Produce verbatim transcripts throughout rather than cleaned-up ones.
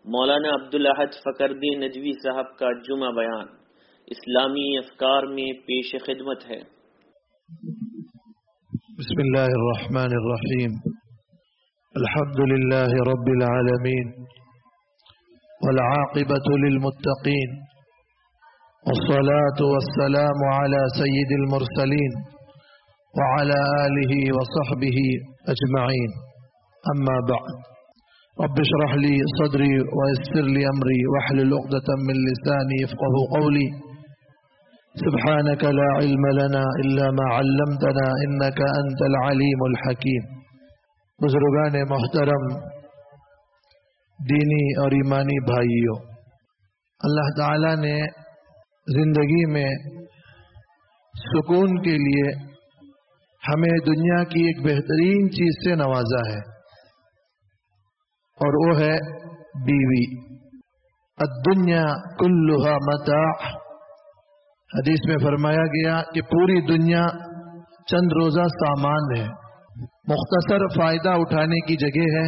مولانا عبدالاحد فقردی ندوی صاحب کا جمعہ بیان اسلامی افکار میں پیش خدمت ہے۔ بسم اللہ الرحمن الرحیم، الحمد للہ رب العالمین والعاقبۃ للمتقین والصلاة والسلام على سید المرسلین وعلى آلہ وصحبہ اجمعین، اما بعد، رب اشرح لي صدري ويسر لي أمري واحلل عقدة من لساني يفقهوا قولي، سبحانك لا علم لنا إلا ما علمتنا إنك أنت العليم الحكيم۔ بزرگان محترم، دینی اور ایمانی بھائیوں، اللہ تعالی نے زندگی میں سکون کے لیے ہمیں دنیا کی ایک بہترین چیز سے نوازا ہے، اور وہ ہے بیوی۔ الدنیا کلھا متاع، حدیث میں فرمایا گیا کہ پوری دنیا چند روزہ سامان ہے، مختصر فائدہ اٹھانے کی جگہ ہے۔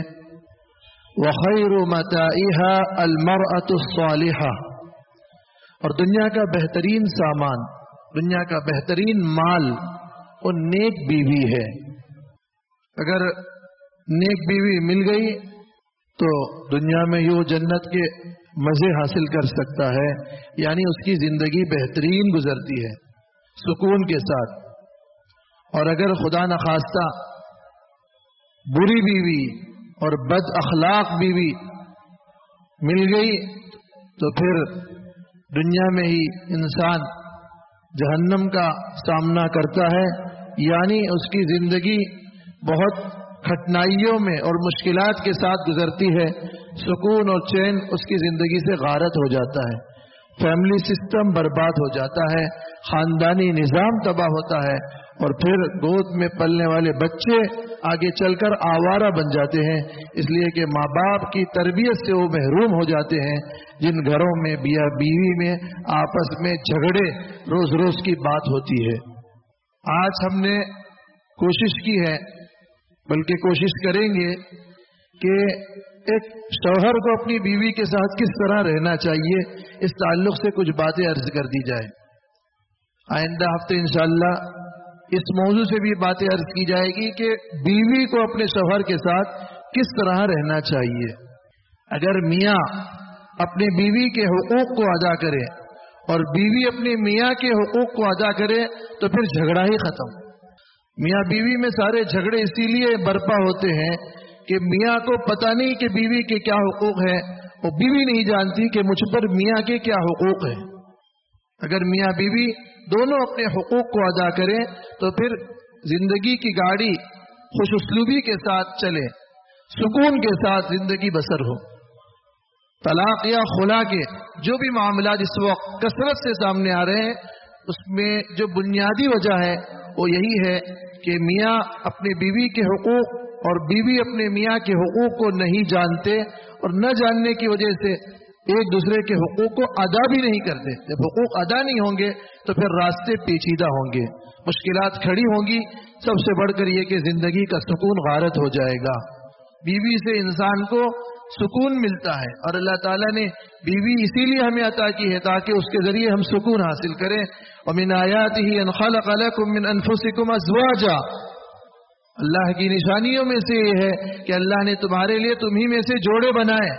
وخیر متاعها المرأة الصالحہ، اور دنیا کا بہترین سامان، دنیا کا بہترین مال وہ نیک بیوی ہے۔ اگر نیک بیوی مل گئی تو دنیا میں یہ جنت کے مزے حاصل کر سکتا ہے، یعنی اس کی زندگی بہترین گزرتی ہے سکون کے ساتھ۔ اور اگر خدا نخواستہ بری بیوی اور بد اخلاق بیوی مل گئی تو پھر دنیا میں ہی انسان جہنم کا سامنا کرتا ہے، یعنی اس کی زندگی بہت کھٹنائیوں میں اور مشکلات کے ساتھ گزرتی ہے، سکون اور چین اس کی زندگی سے غارت ہو جاتا ہے، فیملی سسٹم برباد ہو جاتا ہے، خاندانی نظام تباہ ہوتا ہے، اور پھر گود میں پلنے والے بچے آگے چل کر آوارہ بن جاتے ہیں، اس لیے کہ ماں باپ کی تربیت سے وہ محروم ہو جاتے ہیں۔ جن گھروں میں بیوی بیوی میں آپس میں جھگڑے روز روز کی بات ہوتی ہے۔ آج ہم نے کوشش کی ہے، بلکہ کوشش کریں گے کہ ایک شوہر کو اپنی بیوی کے ساتھ کس طرح رہنا چاہیے، اس تعلق سے کچھ باتیں عرض کر دی جائے۔ آئندہ ہفتے انشاءاللہ اس موضوع سے بھی باتیں عرض کی جائے گی کہ بیوی کو اپنے شوہر کے ساتھ کس طرح رہنا چاہیے۔ اگر میاں اپنی بیوی کے حقوق کو ادا کرے اور بیوی اپنے میاں کے حقوق کو ادا کرے تو پھر جھگڑا ہی ختم۔ میاں بیوی میں سارے جھگڑے اسی لیے برپا ہوتے ہیں کہ میاں کو پتہ نہیں کہ بیوی کے کیا حقوق ہیں، اور بیوی نہیں جانتی کہ مجھ پر میاں کے کیا حقوق ہیں۔ اگر میاں بیوی دونوں اپنے حقوق کو ادا کریں تو پھر زندگی کی گاڑی خوش اسلوبی کے ساتھ چلے، سکون کے ساتھ زندگی بسر ہو۔ طلاق یا خلا کے جو بھی معاملات اس وقت کثرت سے سامنے آ رہے ہیں، اس میں جو بنیادی وجہ ہے وہ یہی ہے کہ میاں اپنی بیوی کے حقوق اور بیوی اپنے میاں کے حقوق کو نہیں جانتے، اور نہ جاننے کی وجہ سے ایک دوسرے کے حقوق کو ادا بھی نہیں کرتے۔ جب حقوق ادا نہیں ہوں گے تو پھر راستے پیچیدہ ہوں گے، مشکلات کھڑی ہوں گی، سب سے بڑھ کر یہ کہ زندگی کا سکون غارت ہو جائے گا۔ بیوی سے انسان کو سکون ملتا ہے، اور اللہ تعالیٰ نے بیوی اسی لیے ہمیں عطا کی ہے تاکہ اس کے ذریعے ہم سکون حاصل کریں۔ وَمِنْ آيَاتِهِ أَنْ خَلَقَ لَكُم مِّنْ أَنفُسِكُمْ أَزْوَاجًا، اللہ کی نشانیوں میں سے یہ ہے کہ اللہ نے تمہارے لیے تمہیں میں سے جوڑے بنائے۔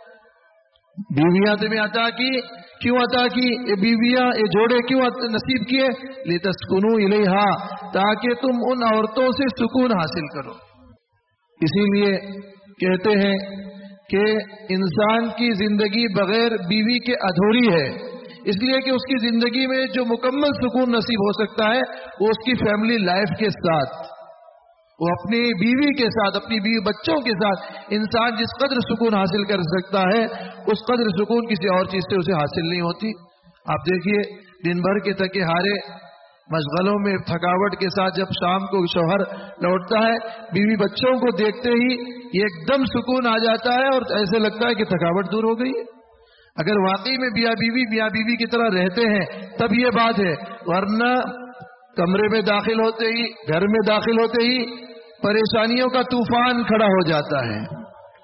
بیویاں تمہیں عطا کی، کیوں عطا کی؟ یہ بیویاں یہ جوڑے کیوں نصیب کیے؟ لِتَسْكُنُوا إِلَيْهَا، تاکہ تم ان عورتوں سے سکون حاصل کرو۔ اسی لیے کہتے ہیں کہ انسان کی زندگی بغیر بیوی کے ادھوری ہے، اس لیے کہ اس کی زندگی میں جو مکمل سکون نصیب ہو سکتا ہے وہ اس کی فیملی لائف کے ساتھ، وہ اپنی بیوی کے ساتھ، اپنی بیوی بچوں کے ساتھ انسان جس قدر سکون حاصل کر سکتا ہے اس قدر سکون کسی اور چیز سے اسے حاصل نہیں ہوتی۔ آپ دیکھیے دن بھر کے تھکے ہارے مشغلوں میں تھکاوٹ کے ساتھ جب شام کو شوہر لوٹتا ہے، بیوی بچوں کو دیکھتے ہی یہ ایک دم سکون آ جاتا ہے اور ایسے لگتا ہے کہ تھکاوٹ دور ہو گئی ہے۔ اگر واقعی میں بیاہ بیوی بیاہ بیوی کی طرح رہتے ہیں تب یہ بات ہے، ورنہ کمرے میں داخل ہوتے ہی، گھر میں داخل ہوتے ہی پریشانیوں کا طوفان کھڑا ہو جاتا ہے۔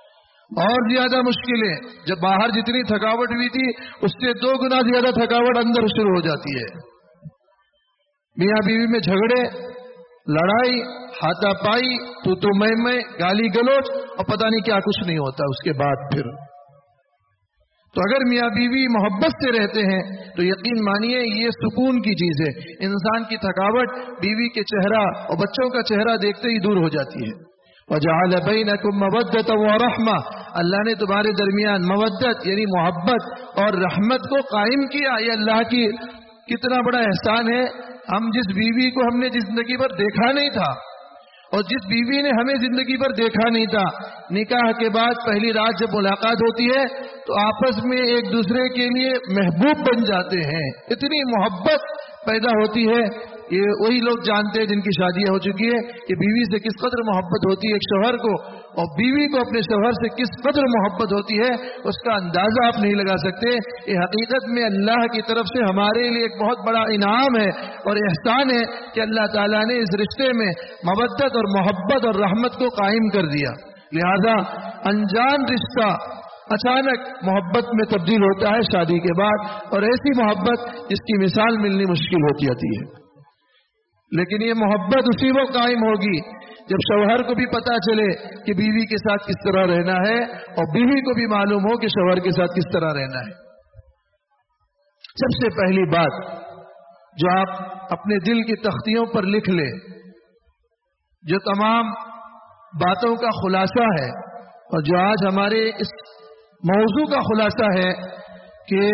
اور زیادہ مشکلیں، جب باہر جتنی تھکاوٹ ہوئی تھی اس سے دو گنا زیادہ تھکاوٹ اندر شروع ہو جاتی ہے. میاں بیوی میں جھگڑے، لڑائی، ہاتھا پائی، تو تو میں میں گالی گلوچ، اور پتہ نہیں کیا کچھ نہیں ہوتا اس کے بعد. پھر تو اگر میاں بیوی محبت سے رہتے ہیں تو یقین مانیے یہ سکون کی چیز ہے. انسان کی تھکاوٹ بیوی کے چہرہ اور بچوں کا چہرہ دیکھتے ہی دور ہو جاتی ہے. وَجَعَلَ بَيْنَكُمْ مَوَدَّةً وَرَحْمَةً، اللہ نے تمہارے درمیان مودت یعنی محبت اور رحمت کو قائم کیا. یہ اللہ کی کتنا بڑا احسان ہے. ہم جس بیوی کو ہم نے زندگی پر دیکھا نہیں تھا اور جس بیوی نے ہمیں زندگی پر دیکھا نہیں تھا، نکاح کے بعد پہلی رات جب ملاقات ہوتی ہے تو آپس میں ایک دوسرے کے لیے محبوب بن جاتے ہیں. اتنی محبت پیدا ہوتی ہے. یہ وہی لوگ جانتے ہیں جن کی شادیاں ہو چکی ہے کہ بیوی سے کس قدر محبت ہوتی ہے ایک شوہر کو، اور بیوی کو اپنے شوہر سے کس قدر محبت ہوتی ہے اس کا اندازہ آپ نہیں لگا سکتے. یہ حقیقت میں اللہ کی طرف سے ہمارے لیے ایک بہت بڑا انعام ہے اور احسان ہے کہ اللہ تعالیٰ نے اس رشتے میں مودت اور محبت اور رحمت کو قائم کر دیا. لہذا انجان رشتہ اچانک محبت میں تبدیل ہوتا ہے شادی کے بعد، اور ایسی محبت جس کی مثال ملنی مشکل ہوتی جاتی ہے. لیکن یہ محبت اسی وقت قائم ہوگی جب شوہر کو بھی پتا چلے کہ بیوی کے ساتھ کس طرح رہنا ہے اور بیوی کو بھی معلوم ہو کہ شوہر کے ساتھ کس طرح رہنا ہے. سب سے پہلی بات جو آپ اپنے دل کی تختیوں پر لکھ لیں، جو تمام باتوں کا خلاصہ ہے اور جو آج ہمارے اس موضوع کا خلاصہ ہے کہ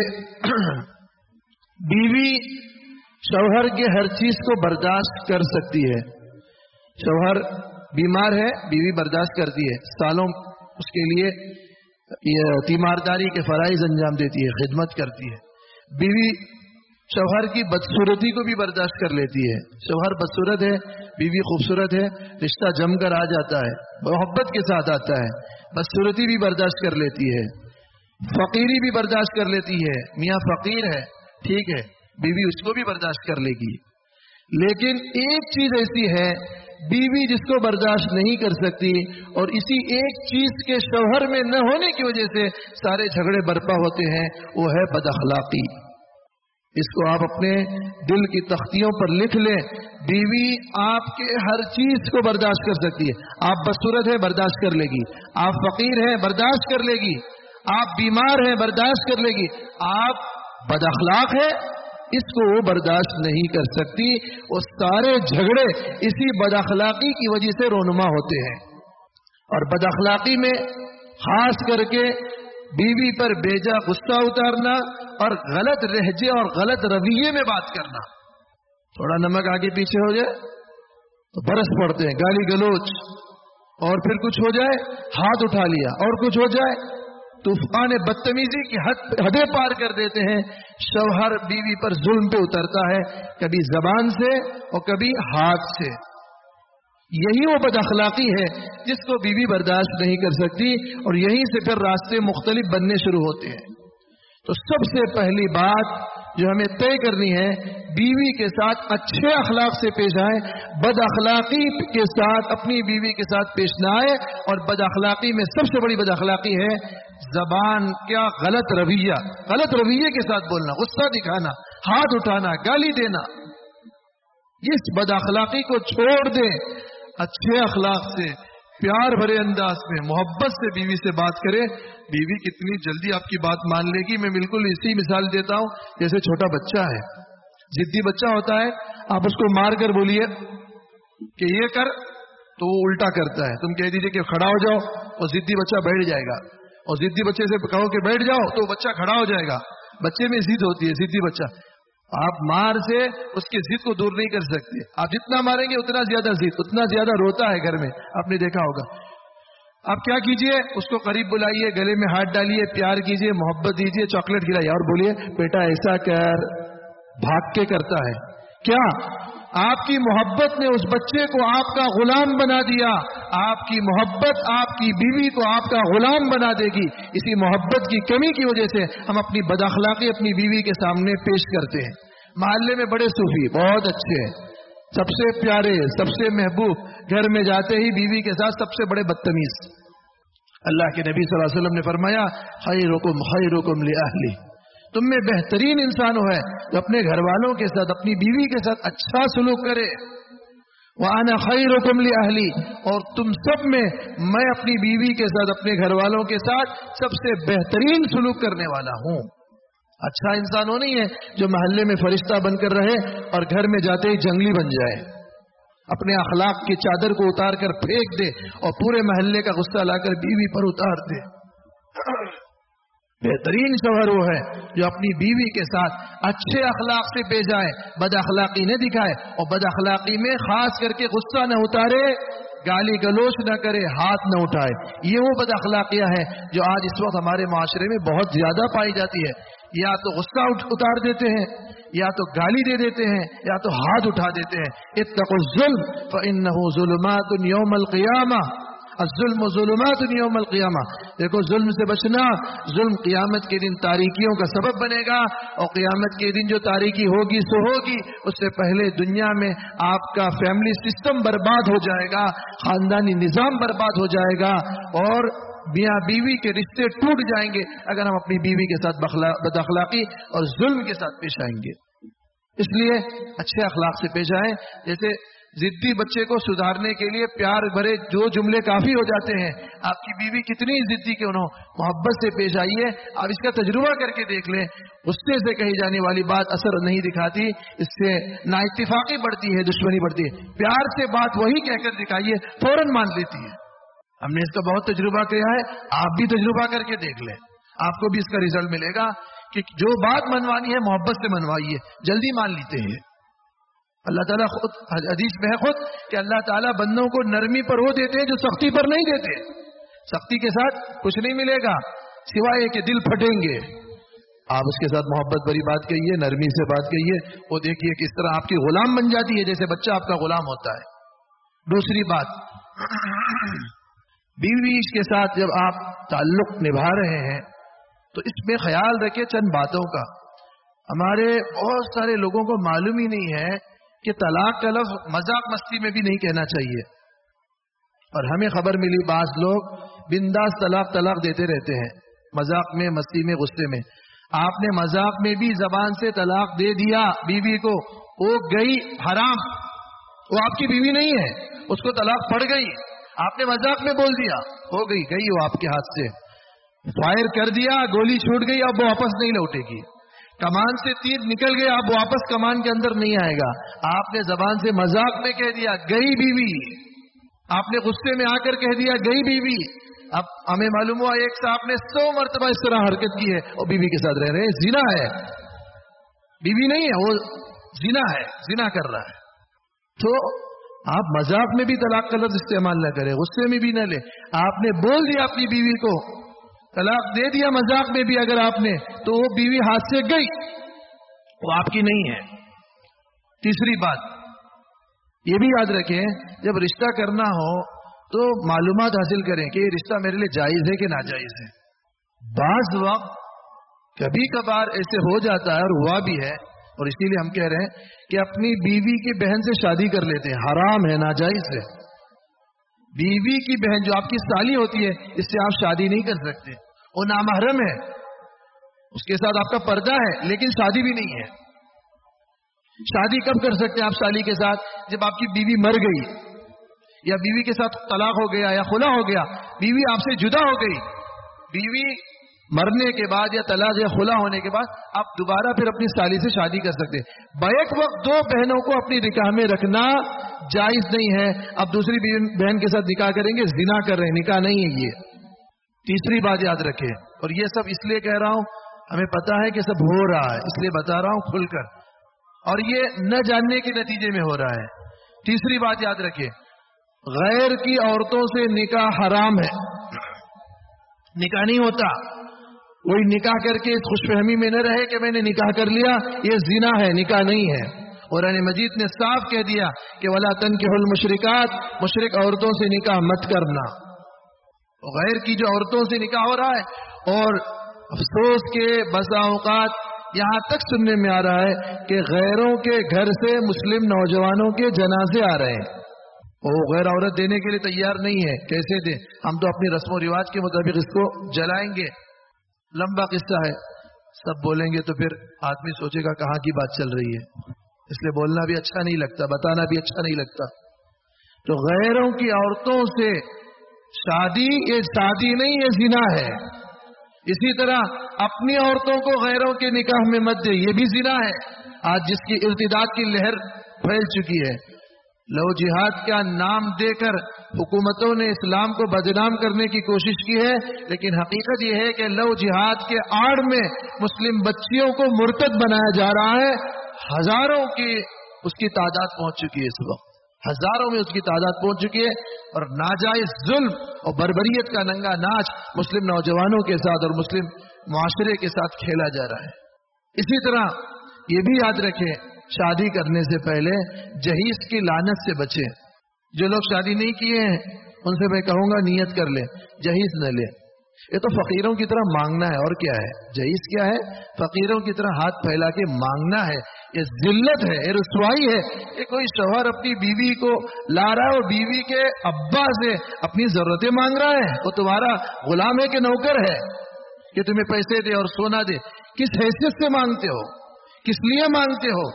بیوی شوہر کے ہر چیز کو برداشت کر سکتی ہے. شوہر بیمار ہے، بیوی برداشت کرتی ہے، سالوں اس کے لیے یہ تیمارداری کے فرائض انجام دیتی ہے، خدمت کرتی ہے. بیوی شوہر کی بدصورتی کو بھی برداشت کر لیتی ہے. شوہر بدصورت ہے، بیوی خوبصورت ہے، رشتہ جم کر آ جاتا ہے، محبت کے ساتھ آتا ہے. بدصورتی بھی برداشت کر لیتی ہے، فقیری بھی برداشت کر لیتی ہے. میاں فقیر ہے، ٹھیک ہے، بیوی اس کو بھی برداشت کر لے گی. لیکن ایک چیز ایسی ہے بیوی جس کو برداشت نہیں کر سکتی، اور اسی ایک چیز کے شوہر میں نہ ہونے کی وجہ سے سارے جھگڑے برپا ہوتے ہیں، وہ ہے بد اخلاقی. اس کو آپ اپنے دل کی تختیوں پر لکھ لیں. بیوی آپ کے ہر چیز کو برداشت کر سکتی ہے. آپ بدصورت ہیں برداشت کر لے گی، آپ فقیر ہیں برداشت کر لے گی، آپ بیمار ہیں برداشت کر لے گی، آپ بد اخلاق ہیں اس کو وہ برداشت نہیں کر سکتی. وہ سارے جھگڑے اسی بد اخلاقی کی وجہ سے رونما ہوتے ہیں. اور بد اخلاقی میں خاص کر کے بیوی پر بیجا غصہ اتارنا اور غلط لہجے اور غلط رویے میں بات کرنا. تھوڑا نمک آگے پیچھے ہو جائے تو برس پڑتے ہیں، گالی گلوچ، اور پھر کچھ ہو جائے ہاتھ اٹھا لیا، اور کچھ ہو جائے طوفان بدتمیزی کی حد حدیں پار کر دیتے ہیں. شوہر بیوی پر ظلم پہ اترتا ہے، کبھی زبان سے اور کبھی ہاتھ سے. یہی وہ بد اخلاقی ہے جس کو بیوی برداشت نہیں کر سکتی، اور یہیں سے پھر راستے مختلف بننے شروع ہوتے ہیں. تو سب سے پہلی بات جو ہمیں طے کرنی ہے، بیوی کے ساتھ اچھے اخلاق سے پیش آئے، بد اخلاقی کے ساتھ اپنی بیوی کے ساتھ پیش نہ آئے. اور بد اخلاقی میں سب سے بڑی بد اخلاقی ہے زبان کیا غلط رویہ، غلط رویے کے ساتھ بولنا، غصہ دکھانا، ہاتھ اٹھانا، گالی دینا. اس بد اخلاقی کو چھوڑ دیں، اچھے اخلاق سے پیار بھرے انداز میں محبت سے بیوی سے بات کرے. بیوی کتنی جلدی آپ کی بات مان لے گی. میں بالکل اسی مثال دیتا ہوں جیسے چھوٹا بچہ ہے، ضدی بچہ ہوتا ہے، آپ اس کو مار کر بولیے کہ یہ کر تو وہ الٹا کرتا ہے. تم کہہ دیجئے کہ کھڑا ہو جاؤ اور ضدی بچہ بیٹھ جائے گا، اور ضدی بچے سے کہو کہ بیٹھ جاؤ تو بچہ کھڑا ہو جائے گا. بچے میں ضد ہوتی ہے، ضدی بچہ. آپ مار سے اس کی ضد کو دور نہیں کر سکتے. آپ جتنا ماریں گے اتنا زیادہ ضد، اتنا زیادہ روتا ہے گھر میں، آپ نے دیکھا ہوگا. آپ کیا کیجئے، اس کو قریب بلائیے، گلے میں ہاتھ ڈالیے، پیار کیجئے، محبت دیجئے، چاکلیٹ کھلائیے اور بولیے بیٹا ایسا کر. بھاگ کے کرتا ہے کیا؟ آپ کی محبت نے اس بچے کو آپ کا غلام بنا دیا. آپ کی محبت آپ کی بیوی کو آپ کا غلام بنا دے گی. اسی محبت کی کمی کی وجہ سے ہم اپنی بد اخلاقی اپنی بیوی کے سامنے پیش کرتے ہیں. محلے میں بڑے صوفی بہت اچھے ہیں، سب سے پیارے، سب سے محبوب، گھر میں جاتے ہی بیوی کے ساتھ سب سے بڑے بدتمیز. اللہ کے نبی صلی اللہ علیہ وسلم نے فرمایا خیرکم خیرکم لأہلی، تم میں بہترین انسان وہ ہے جو اپنے گھر والوں کے ساتھ، اپنی بیوی کے ساتھ اچھا سلوک کرے. وَأَنَا خَيْرُكُمْ لِأَهْلِي، اور تم سب میں میں اپنی بیوی کے ساتھ، اپنے گھر والوں کے ساتھ سب سے بہترین سلوک کرنے والا ہوں. اچھا انسان وہ نہیں ہے جو محلے میں فرشتہ بن کر رہے اور گھر میں جاتے ہی جنگلی بن جائے، اپنے اخلاق کی چادر کو اتار کر پھینک دے اور پورے محلے کا غصہ لا کر بیوی پر اتار دے. بہترین شوہر وہ ہے جو اپنی بیوی کے ساتھ اچھے اخلاق سے پیش آئے، بد اخلاقی نہ دکھائے، اور بد اخلاقی میں خاص کر کے غصہ نہ اتارے، گالی گلوچ نہ کرے، ہاتھ نہ اٹھائے. یہ وہ بد اخلاقیاں ہیں جو آج اس وقت ہمارے معاشرے میں بہت زیادہ پائی جاتی ہے. یا تو غصہ اتار دیتے ہیں، یا تو گالی دے دیتے ہیں، یا تو ہاتھ اٹھا دیتے ہیں. اتقوا الظلم فإنه ظلمات یوم القیامہ، الظلم ظلمات یوم القیامہ. دیکھو ظلم سے بچنا، ظلم قیامت کے دن تاریکیوں کا سبب بنے گا، اور قیامت کے دن جو تاریکی ہوگی سو ہوگی، اس سے پہلے دنیا میں آپ کا فیملی سسٹم برباد ہو جائے گا، خاندانی نظام برباد ہو جائے گا، اور میاں بیوی کے رشتے ٹوٹ جائیں گے اگر ہم اپنی بیوی کے ساتھ بد اخلاقی اور ظلم کے ساتھ پیش آئیں گے. اس لیے اچھے اخلاق سے پیش آئیں. جیسے ضدی بچے کو سدھارنے کے لیے پیار بھرے جو جملے کافی ہو جاتے ہیں. آپ کی بیوی کتنی ضدی کیوں نہ ہو، محبت سے پیش آئیے. آپ اس کا تجربہ کر کے دیکھ لیں، غصے سے کہی جانے والی بات اثر نہیں دکھاتی، اس سے نا اتفاقی بڑھتی ہے، دشمنی بڑھتی ہے. پیار سے بات وہی کہہ کر دکھائیے، فوراً مان لیتی ہے. ہم نے اس کا بہت تجربہ کیا ہے، آپ بھی تجربہ کر کے دیکھ لیں، آپ کو بھی اس کا رزلٹ ملے گا کہ جو بات منوانی ہے محبت سے منوائیے، جلدی مان لیتے ہیں. اللہ تعالیٰ خود حدیث میں ہے خود کہ اللہ تعالیٰ بندوں کو نرمی پر وہ دیتے ہیں جو سختی پر نہیں دیتے. سختی کے ساتھ کچھ نہیں ملے گا سوائے کہ دل پھٹیں گے. آپ اس کے ساتھ محبت بھری بات کہیے، نرمی سے بات کہیے، وہ دیکھیے کس طرح آپ کی غلام بن جاتی ہے، جیسے بچہ آپ کا غلام ہوتا ہے. دوسری بات، بیوی کے ساتھ جب آپ تعلق نبھا رہے ہیں تو اس میں خیال رکھیں چند باتوں کا. ہمارے بہت سارے لوگوں کو معلوم ہی نہیں ہے کہ طلاق کا لفظ مذاق مستی میں بھی نہیں کہنا چاہیے، اور ہمیں خبر ملی بعض لوگ بنداس طلاق طلاق دیتے رہتے ہیں، مذاق میں، مستی میں، غصے میں. آپ نے مذاق میں بھی زبان سے طلاق دے دیا بیوی کو، وہ گئی حرام، وہ آپ کی بیوی نہیں ہے، اس کو طلاق پڑ گئی. آپ نے مذاق میں بول دیا، ہو گئی، گئی وہ آپ کے ہاتھ سے، فائر کر دیا، گولی چھوٹ گئی، اب وہ واپس نہیں لوٹے گی. کمان سے تیر نکل گیا، اب واپس کمان کے اندر نہیں آئے گا. آپ نے زبان سے مذاق میں کہہ دیا گئی بیوی، آپ نے غصے میں آ کر کہہ دیا گئی بیوی. اب ہمیں معلوم ہوا ایک صاحب نے سو مرتبہ اس طرح حرکت کی ہے اور بیوی کے ساتھ رہ رہے ہیں. زنا ہے، بیوی نہیں ہے، وہ زنا ہے، زنا کر رہا ہے. تو آپ مذاق میں بھی طلاق کا لفظ استعمال نہ کریں، غصے میں بھی نہ لیں. آپ نے بول دیا اپنی بیوی کو، طلاق دے دیا مذاق میں بھی اگر آپ نے، تو وہ بیوی ہاتھ سے گئی، وہ آپ کی نہیں ہے. تیسری بات یہ بھی یاد رکھیں، جب رشتہ کرنا ہو تو معلومات حاصل کریں کہ یہ رشتہ میرے لیے جائز ہے کہ ناجائز ہے. بعض وقت کبھی کبھار ایسے ہو جاتا ہے اور ہوا بھی ہے، اور اسی لیے ہم کہہ رہے ہیں کہ اپنی بیوی کی بہن سے شادی کر لیتے ہیں، حرام ہے، ناجائز ہے. بیوی کی بہن جو آپ کی سالی ہوتی ہے، اس سے آپ شادی نہیں کر سکتے، وہ نامحرم ہے، اس کے ساتھ آپ کا پردہ ہے لیکن شادی بھی نہیں ہے. شادی کب کر سکتے ہیں آپ سالی کے ساتھ؟ جب آپ کی بیوی مر گئی، یا بیوی کے ساتھ طلاق ہو گیا یا خلا ہو گیا، بیوی آپ سے جدا ہو گئی. بیوی مرنے کے بعد یا طلاق یا خلا ہونے کے بعد آپ دوبارہ پھر اپنی سالی سے شادی کر سکتے. بیک وقت دو بہنوں کو اپنی نکاح میں رکھنا جائز نہیں ہے. اب دوسری بہن کے ساتھ نکاح کریں گے، زنا کر رہے ہیں، نکاح نہیں ہے یہ. تیسری بات یاد رکھیں، اور یہ سب اس لیے کہہ رہا ہوں، ہمیں پتا ہے کہ سب ہو رہا ہے، اس لیے بتا رہا ہوں کھل کر، اور یہ نہ جاننے کے نتیجے میں ہو رہا ہے. تیسری بات یاد رکھیں، غیر کی عورتوں سے نکاح حرام ہے، نکاح نہیں ہوتا. کوئی نکاح کر کے خوش فہمی میں نہ رہے کہ میں نے نکاح کر لیا، یہ زنا ہے، نکاح نہیں ہے. قرآن مجید نے صاف کہہ دیا کہ وَلَا تَنْكِحُوا الْمُشْرِكَاتِ، مشرک عورتوں سے نکاح مت کرنا. غیر کی جو عورتوں سے نکاح ہو رہا ہے، اور افسوس کے بسا اوقات یہاں تک سننے میں آ رہا ہے کہ غیروں کے گھر سے مسلم نوجوانوں کے جنازے آ رہے ہیں، وہ غیر عورت دینے کے لیے تیار نہیں ہے، کیسے دیں؟ ہم تو اپنی رسم و رواج کے مطابق اس کو جلائیں گے. لمبا قصہ ہے، سب بولیں گے تو پھر آدمی سوچے گا کہاں کی بات چل رہی ہے، اس لیے بولنا بھی اچھا نہیں لگتا، بتانا بھی اچھا نہیں لگتا. تو غیروں کی عورتوں سے شادی یہ شادی نہیں، یہ زنا ہے. اسی طرح اپنی عورتوں کو غیروں کے نکاح میں مت دے، یہ بھی زنا ہے. آج جس کی ارتداد کی لہر پھیل چکی ہے، لو جہاد کا نام دے کر حکومتوں نے اسلام کو بدنام کرنے کی کوشش کی ہے، لیکن حقیقت یہ ہے کہ لو جہاد کے آڑ میں مسلم بچیوں کو مرتد بنایا جا رہا ہے. ہزاروں کی اس کی تعداد پہنچ چکی ہے، اس وقت ہزاروں میں اس کی تعداد پہنچ چکی ہے، اور ناجائز ظلم اور بربریت کا ننگا ناچ مسلم نوجوانوں کے ساتھ اور مسلم معاشرے کے ساتھ کھیلا جا رہا ہے. اسی طرح یہ بھی یاد رکھیں، شادی کرنے سے پہلے جہیز کی لعنت سے بچیں. جو لوگ شادی نہیں کیے ہیں ان سے میں کہوں گا نیت کر لیں، جہیز نہ لیں. یہ تو فقیروں کی طرح مانگنا ہے، اور کیا ہے؟ جہیز کیا ہے؟ فقیروں کی طرح ہاتھ پھیلا کے مانگنا ہے. یہ ذلت ہے، یہ رسوائی ہے کہ کوئی شوہر اپنی بیوی کو لا رہا ہے اور بیوی کے ابا سے اپنی ضرورتیں مانگ رہا ہے. وہ تمہارا غلام ہے کہ نوکر ہے کہ تمہیں پیسے دے اور سونا دے؟ کس حیثیت سے مانگتے ہو؟ کس لیے مانگتے ہو؟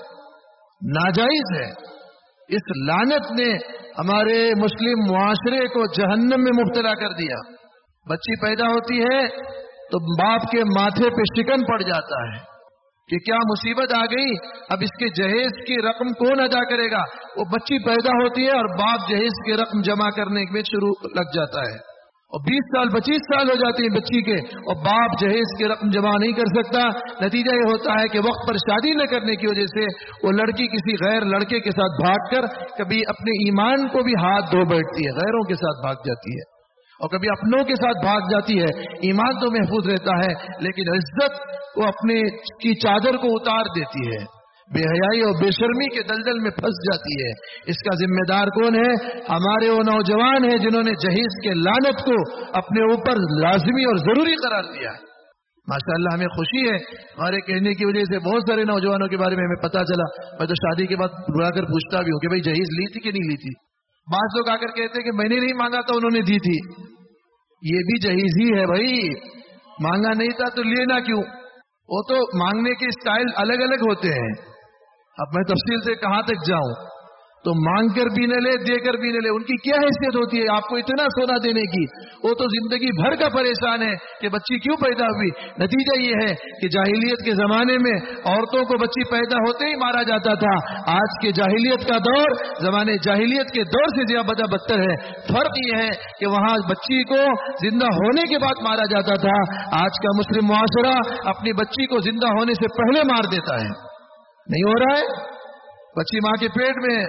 ناجائز ہے. اس لعنت نے ہمارے مسلم معاشرے کو جہنم میں مبتلا کر دیا. بچی پیدا ہوتی ہے تو باپ کے ماتھے پہ شکن پڑ جاتا ہے کہ کیا مصیبت آ گئی، اب اس کے جہیز کی رقم کون ادا کرے گا؟ وہ بچی پیدا ہوتی ہے اور باپ جہیز کی رقم جمع کرنے میں شروع لگ جاتا ہے، اور بیس سال پچیس سال ہو جاتے ہیں بچی کے، اور باپ جہیز کی رقم جمع نہیں کر سکتا. نتیجہ یہ ہوتا ہے کہ وقت پر شادی نہ کرنے کی وجہ سے وہ لڑکی کسی غیر لڑکے کے ساتھ بھاگ کر کبھی اپنے ایمان کو بھی ہاتھ دھو بیٹھتی ہے، غیروں کے ساتھ بھاگ جاتی ہے، اور کبھی اپنوں کے ساتھ بھاگ جاتی ہے. ایمان تو محفوظ رہتا ہے لیکن عزت وہ اپنے کی چادر کو اتار دیتی ہے، بے حیائی اور بے شرمی کے دلدل میں پھنس جاتی ہے. اس کا ذمہ دار کون ہے؟ ہمارے وہ نوجوان ہیں جنہوں نے جہیز کے لعنت کو اپنے اوپر لازمی اور ضروری قرار دیا ہے. ماشاءاللہ ہمیں خوشی ہے، ہمارے کہنے کی وجہ سے بہت سارے نوجوانوں کے بارے میں ہمیں پتا چلا. میں تو شادی کے بعد بلا کر پوچھتا بھی ہوں کہ بھائی جہیز لی تھی کہ نہیں لی تھی. بعض لوگ آ کر کہتے ہیں کہ میں نے نہیں مانگا تھا، انہوں نے دی تھی. یہ بھی جہیز ہی ہے بھائی، مانگا نہیں تھا تو لینا کیوں؟ وہ تو مانگنے کے اسٹائل الگ الگ ہوتے ہیں. اب میں تفصیل سے کہاں تک جاؤں؟ تو مانگ کر بھی نہ لے، دے کر بھی نہ لے، ان کی کیا حیثیت ہوتی ہے آپ کو اتنا سونا دینے کی؟ وہ تو زندگی بھر کا پریشان ہے کہ بچی کیوں پیدا ہوئی. نتیجہ یہ ہے کہ جاہلیت کے زمانے میں عورتوں کو بچی پیدا ہوتے ہی مارا جاتا تھا. آج کے جاہلیت کا دور زمانے جاہلیت کے دور سے زیادہ بدتر ہے. فرق یہ ہے کہ وہاں بچی کو زندہ ہونے کے بعد مارا جاتا تھا، آج کا مسلم معاشرہ اپنی بچی کو زندہ ہونے سے پہلے مار دیتا ہے. نہیں ہو رہا ہے؟ بچی ماں کے پیٹ میں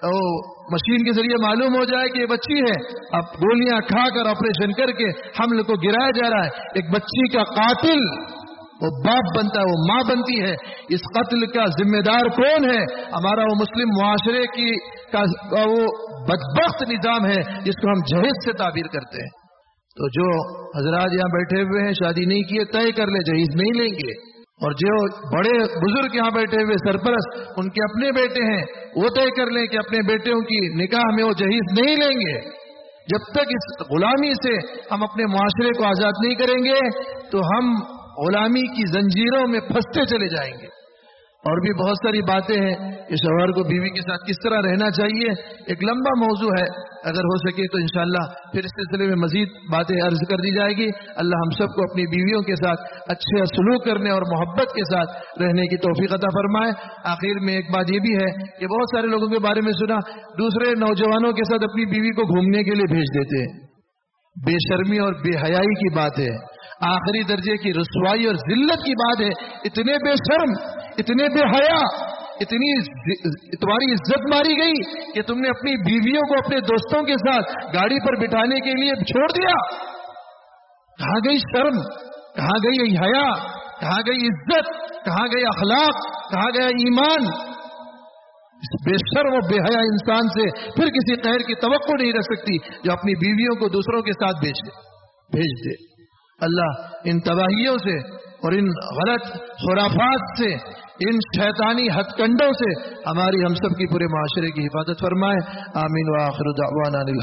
مشین کے ذریعے معلوم ہو جائے کہ یہ بچی ہے، اب گولیاں کھا کر آپریشن کر کے حمل کو گرایا جا رہا ہے. ایک بچی کا قاتل وہ باپ بنتا ہے، وہ ماں بنتی ہے. اس قتل کا ذمہ دار کون ہے؟ ہمارا وہ مسلم معاشرے کی کا وہ بدبخت نظام ہے جس کو ہم جہیز سے تعبیر کرتے ہیں. تو جو حضرات یہاں بیٹھے ہوئے ہیں شادی نہیں کیے، طے کر لیں جہیز نہیں لیں گے. اور جو بڑے بزرگ یہاں بیٹھے ہوئے سرپرست ان کے اپنے بیٹے ہیں، وہ طے کر لیں کہ اپنے بیٹوں کی نکاح میں وہ جہیز نہیں لیں گے. جب تک اس غلامی سے ہم اپنے معاشرے کو آزاد نہیں کریں گے تو ہم غلامی کی زنجیروں میں پھنستے چلے جائیں گے. اور بھی بہت ساری باتیں ہیں کہ شوہر کو بیوی کے ساتھ کس طرح رہنا چاہیے، ایک لمبا موضوع ہے. اگر ہو سکے تو انشاءاللہ پھر اس سلسلے میں مزید باتیں عرض کر دی جائے گی. اللہ ہم سب کو اپنی بیویوں کے ساتھ اچھے سلوک کرنے اور محبت کے ساتھ رہنے کی توفیق عطا فرمائے. آخر میں ایک بات یہ بھی ہے کہ بہت سارے لوگوں کے بارے میں سنا، دوسرے نوجوانوں کے ساتھ اپنی بیوی کو گھومنے کے لیے بھیج دیتے ہیں. بے شرمی اور بے حیائی کی بات ہے، آخری درجے کی رسوائی اور ذلت کی بات ہے. اتنے بے شرم، اتنے بے حیا، اتنی تمہاری عزت ماری گئی کہ تم نے اپنی بیویوں کو اپنے دوستوں کے ساتھ گاڑی پر بٹھانے کے لیے چھوڑ دیا. کہاں گئی شرم؟ کہاں گئی حیا؟ کہاں گئی عزت؟ کہاں گئی اخلاق؟ کہاں گیا ایمان؟ اس بے شرم و بے حیا انسان سے پھر کسی خیر کی توقع نہیں رکھ سکتی جو اپنی بیویوں کو دوسروں کے ساتھ بھیج دے بھیج دے اللہ ان تباہیوں سے اور ان غلط خرافات سے، ان شیطانی ہتھ کنڈوں سے ہماری ہم سب کی پورے معاشرے کی حفاظت فرمائے. آمین. وآخر دعوانا